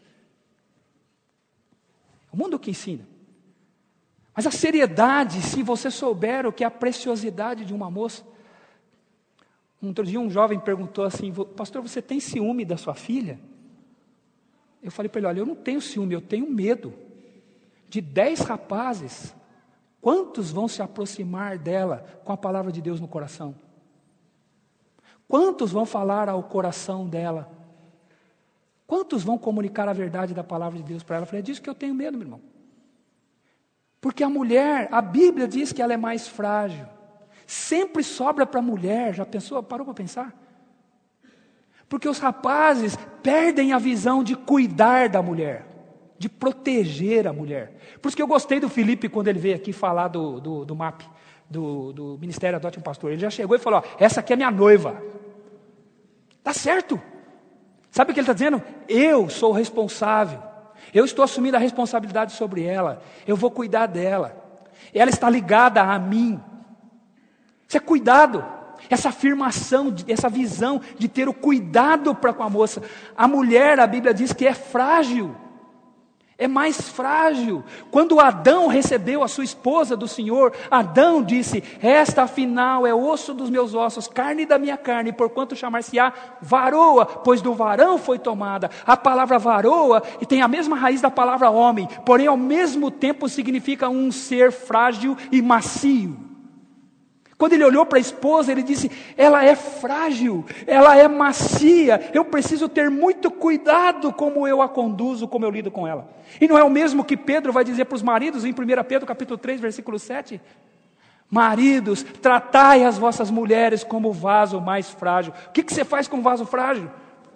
O mundo que ensina. Mas a seriedade, se você souber o que é a preciosidade de uma moça. Um outro dia um jovem perguntou assim, pastor, você tem ciúme da sua filha? Eu falei para ele, olha, eu não tenho ciúme, eu tenho medo. De dez rapazes, quantos vão se aproximar dela com a palavra de Deus no coração? Quantos vão falar ao coração dela? Quantos vão comunicar a verdade da palavra de Deus para ela? Eu falei, é disso que eu tenho medo, meu irmão. Porque a mulher, a Bíblia diz que ela é mais frágil. Sempre sobra para a mulher, já pensou, parou para pensar? Porque os rapazes perdem a visão de cuidar da mulher, de proteger a mulher. Por isso que eu gostei do Felipe quando ele veio aqui falar do, do, do M A P, do, do Ministério Adote um Pastor. Ele já chegou e falou, ó, essa aqui é minha noiva. Tá certo. Sabe o que ele está dizendo? Eu sou o responsável. Eu estou assumindo a responsabilidade sobre ela. Eu vou cuidar dela. Ela está ligada a mim. Isso é cuidado. Essa afirmação, essa visão de ter o cuidado para com a moça. A mulher, a Bíblia diz que é frágil. É mais frágil. Quando Adão recebeu a sua esposa do Senhor, Adão disse, esta afinal é osso dos meus ossos, carne da minha carne, porquanto chamar-se-á varoa, pois do varão foi tomada. A palavra varoa e tem a mesma raiz da palavra homem, porém ao mesmo tempo significa um ser frágil e macio. Quando ele olhou para a esposa, ele disse, ela é frágil, ela é macia, eu preciso ter muito cuidado como eu a conduzo, como eu lido com ela. E não é o mesmo que Pedro vai dizer para os maridos, em primeira Pedro capítulo três, versículo sete? Maridos, tratai as vossas mulheres como vaso mais frágil. O que, que você faz com um vaso frágil?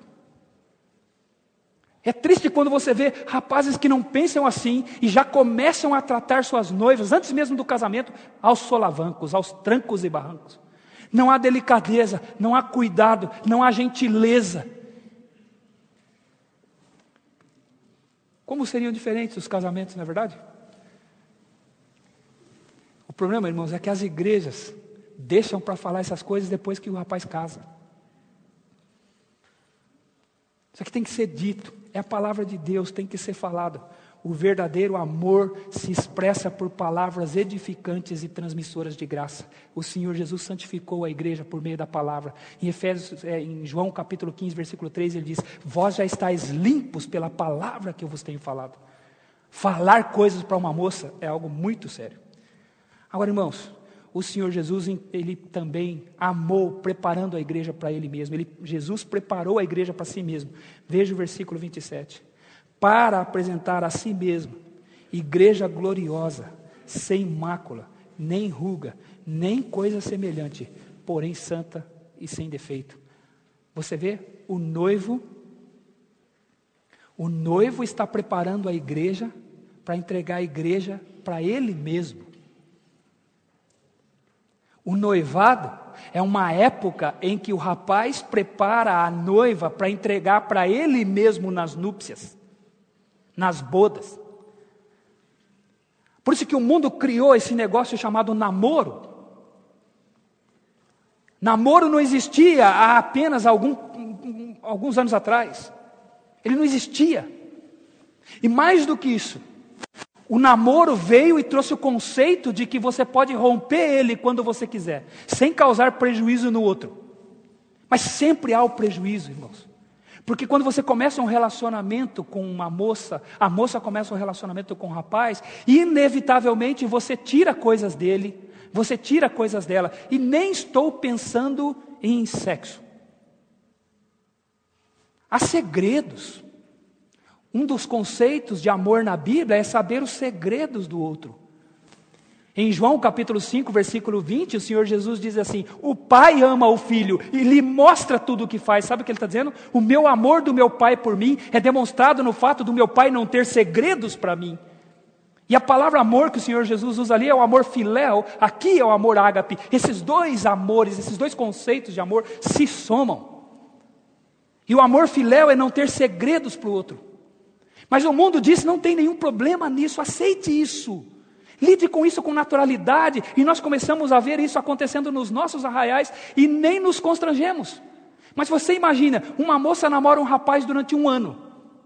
É triste quando você vê rapazes que não pensam assim e já começam a tratar suas noivas, antes mesmo do casamento, aos solavancos, aos trancos e barrancos. Não há delicadeza, não há cuidado, não há gentileza. Como seriam diferentes os casamentos, não é verdade? O problema, irmãos, é que as igrejas deixam para falar essas coisas depois que o rapaz casa. Isso aqui tem que ser dito. É a palavra de Deus, tem que ser falado. O verdadeiro amor se expressa por palavras edificantes e transmissoras de graça. O Senhor Jesus santificou a igreja por meio da palavra. Em Efésios, é, em João capítulo quinze, versículo três, ele diz: vós já estáis limpos pela palavra que eu vos tenho falado. Falar coisas para uma moça é algo muito sério. Agora, irmãos, o Senhor Jesus, ele também amou, preparando a igreja para ele mesmo. Ele, Jesus preparou a igreja para si mesmo. Veja o versículo vinte e sete. Para apresentar a si mesmo, igreja gloriosa, sem mácula, nem ruga, nem coisa semelhante, porém santa e sem defeito. Você vê, o noivo, o noivo está preparando a igreja para entregar a igreja para ele mesmo. O noivado é uma época em que o rapaz prepara a noiva para entregar para ele mesmo nas núpcias, nas bodas. Por isso que o mundo criou esse negócio chamado namoro. Namoro não existia há apenas algum, alguns anos atrás. Ele não existia. E mais do que isso, o namoro veio e trouxe o conceito de que você pode romper ele quando você quiser, sem causar prejuízo no outro. Mas sempre há o prejuízo, irmãos. Porque quando você começa um relacionamento com uma moça, a moça começa um relacionamento com um rapaz, inevitavelmente você tira coisas dele, você tira coisas dela. E nem estou pensando em sexo. Há segredos. Um dos conceitos de amor na Bíblia é saber os segredos do outro. Em João capítulo cinco, versículo vinte, o Senhor Jesus diz assim: o Pai ama o Filho e lhe mostra tudo o que faz. Sabe o que ele está dizendo? O meu amor do meu Pai por mim é demonstrado no fato do meu Pai não ter segredos para mim. E a palavra amor que o Senhor Jesus usa ali é o amor filéu, aqui é o amor ágape. Esses dois amores, esses dois conceitos de amor se somam. E o amor filéu é não ter segredos para o outro. Mas o mundo diz: não tem nenhum problema nisso, aceite isso. Lide com isso com naturalidade, e nós começamos a ver isso acontecendo nos nossos arraiais e nem nos constrangemos. Mas você imagina, uma moça namora um rapaz durante um ano.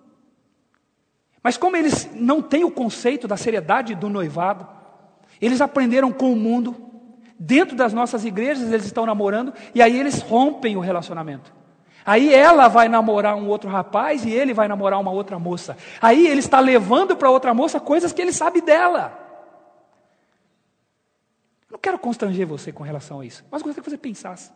Mas como eles não têm o conceito da seriedade do noivado, eles aprenderam com o mundo, dentro das nossas igrejas eles estão namorando, e aí eles rompem o relacionamento. Aí ela vai namorar um outro rapaz e ele vai namorar uma outra moça. Aí ele está levando para outra moça coisas que ele sabe dela. Não quero constranger você com relação a isso, mas gostaria que você pensasse.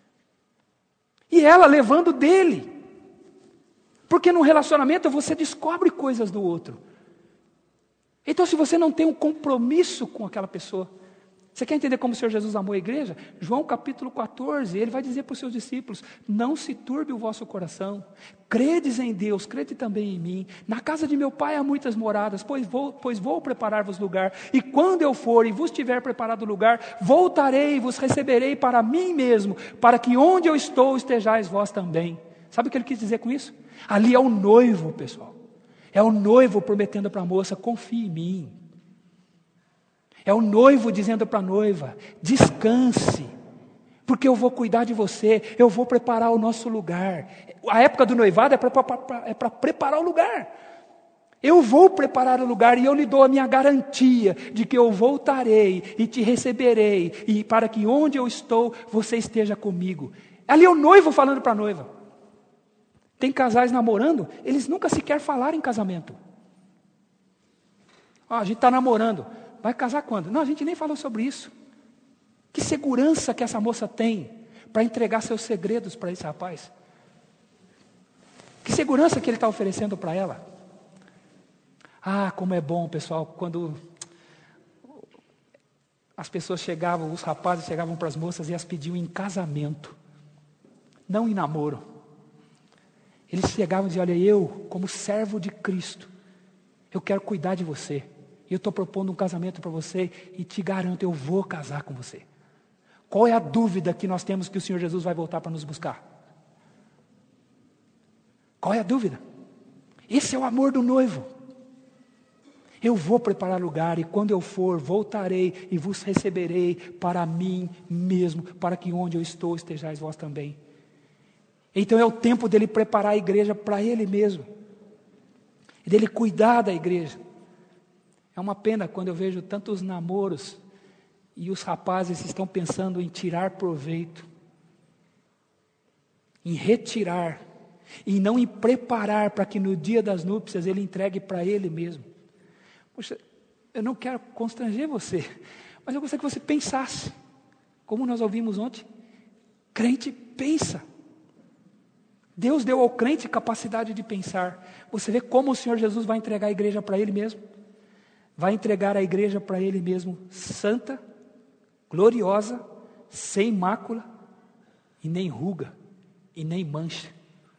E ela levando dele. Porque no relacionamento você descobre coisas do outro. Então, se você não tem um compromisso com aquela pessoa, você quer entender como o Senhor Jesus amou a igreja? João capítulo quatorze, ele vai dizer para os seus discípulos: não se turbe o vosso coração, credes em Deus, crede também em mim. Na casa de meu Pai há muitas moradas, pois vou, pois vou preparar-vos lugar. E quando eu for e vos tiver preparado lugar, voltarei e vos receberei para mim mesmo, para que onde eu estou estejais vós também. Sabe o que ele quis dizer com isso? Ali é o noivo, pessoal. É o noivo prometendo para a moça: confie em mim. É o noivo dizendo para a noiva: descanse, porque eu vou cuidar de você, eu vou preparar o nosso lugar. A época do noivado é para é para preparar o lugar. Eu vou preparar o lugar e eu lhe dou a minha garantia de que eu voltarei e te receberei, e para que onde eu estou, você esteja comigo. Ali é o noivo falando para a noiva. Tem casais namorando, eles nunca sequer falaram em casamento. Ó, a gente está namorando. Vai casar quando? Não, a gente nem falou sobre isso. Que segurança que essa moça tem para entregar seus segredos para esse rapaz? Que segurança que ele está oferecendo para ela? Ah, como é bom, pessoal, quando as pessoas chegavam, os rapazes chegavam para as moças e as pediam em casamento, não em namoro. Eles chegavam e diziam: olha, eu, como servo de Cristo, eu quero cuidar de você. E eu estou propondo um casamento para você e te garanto, eu vou casar com você. Qual é a dúvida que nós temos que o Senhor Jesus vai voltar para nos buscar? Qual é a dúvida? Esse é o amor do noivo. Eu vou preparar lugar e quando eu for, voltarei e vos receberei para mim mesmo, para que onde eu estou estejais vós também. Então é o tempo dele preparar a igreja para ele mesmo. Dele cuidar da igreja. É uma pena quando eu vejo tantos namoros e os rapazes estão pensando em tirar proveito, em retirar, e não em preparar para que no dia das núpcias ele entregue para ele mesmo. Poxa, eu não quero constranger você, mas eu gostaria que você pensasse, como nós ouvimos ontem, crente pensa. Deus deu ao crente capacidade de pensar. Você vê como o Senhor Jesus vai entregar a igreja para Ele mesmo? Vai entregar a igreja para Ele mesmo, santa, gloriosa, sem mácula, e nem ruga, e nem mancha.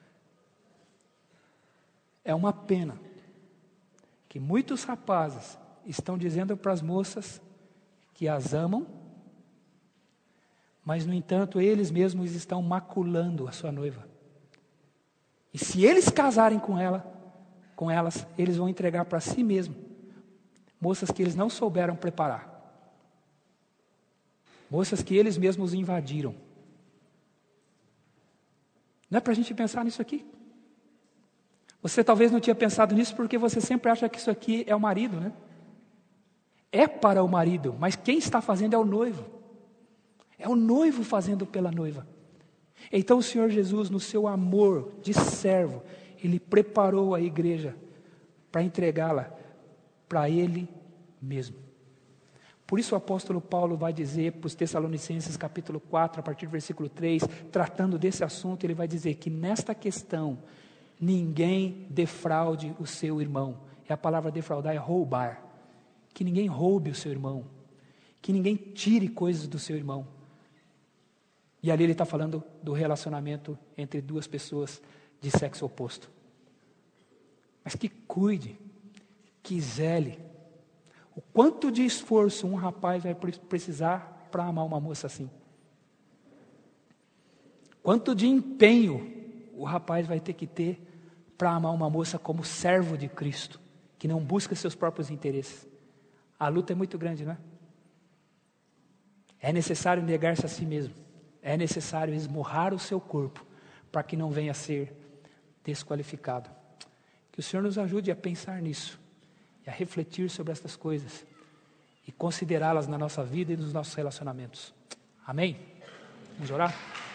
É uma pena que muitos rapazes estão dizendo para as moças que as amam, mas no entanto eles mesmos estão maculando a sua noiva. E se eles casarem com ela, com elas, eles vão entregar para si mesmos moças que eles não souberam preparar. Moças que eles mesmos invadiram. Não é para a gente pensar nisso aqui? Você talvez não tinha pensado nisso porque você sempre acha que isso aqui é o marido, né? É para o marido, mas quem está fazendo é o noivo. É o noivo fazendo pela noiva. Então o Senhor Jesus, no seu amor de servo, Ele preparou a igreja para entregá-la para Ele mesmo. Por isso o apóstolo Paulo vai dizer para os Tessalonicenses capítulo quatro, a partir do versículo três, tratando desse assunto, ele vai dizer que nesta questão, ninguém defraude o seu irmão. E a palavra defraudar é roubar. Que ninguém roube o seu irmão. Que ninguém tire coisas do seu irmão. E ali ele está falando do relacionamento entre duas pessoas de sexo oposto. Mas que cuide, que zele. O quanto de esforço um rapaz vai precisar para amar uma moça assim? Quanto de empenho o rapaz vai ter que ter para amar uma moça como servo de Cristo, que não busca seus próprios interesses? A luta é muito grande, não é? É necessário negar-se a si mesmo. É necessário esmurrar o seu corpo para que não venha a ser desqualificado. Que o Senhor nos ajude a pensar nisso e a refletir sobre estas coisas e considerá-las na nossa vida e nos nossos relacionamentos. Amém? Vamos orar?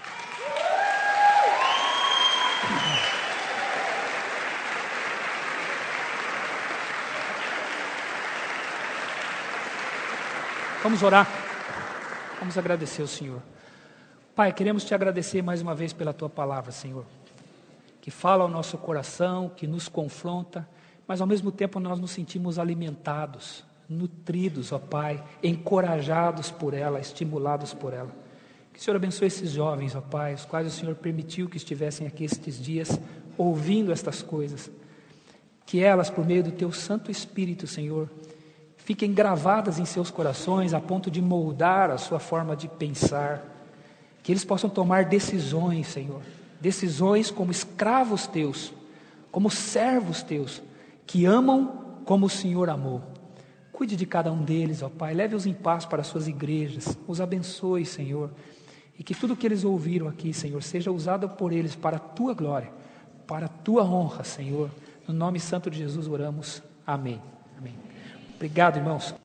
Vamos orar. Vamos agradecer ao Senhor. Pai, queremos te agradecer mais uma vez pela tua palavra, Senhor, que fala ao nosso coração, que nos confronta, mas ao mesmo tempo nós nos sentimos alimentados, nutridos, ó Pai, encorajados por ela, estimulados por ela. Que o Senhor abençoe esses jovens, ó Pai, os quais o Senhor permitiu que estivessem aqui estes dias, ouvindo estas coisas. Que elas, por meio do teu Santo Espírito, Senhor, fiquem gravadas em seus corações, a ponto de moldar a sua forma de pensar. Que eles possam tomar decisões, Senhor, decisões como escravos teus, como servos teus, que amam como o Senhor amou. Cuide de cada um deles, ó Pai, leve-os em paz para as suas igrejas, os abençoe, Senhor, e que tudo que eles ouviram aqui, Senhor, seja usado por eles para a tua glória, para a tua honra, Senhor. No nome santo de Jesus oramos. Amém. Amém. Obrigado, irmãos.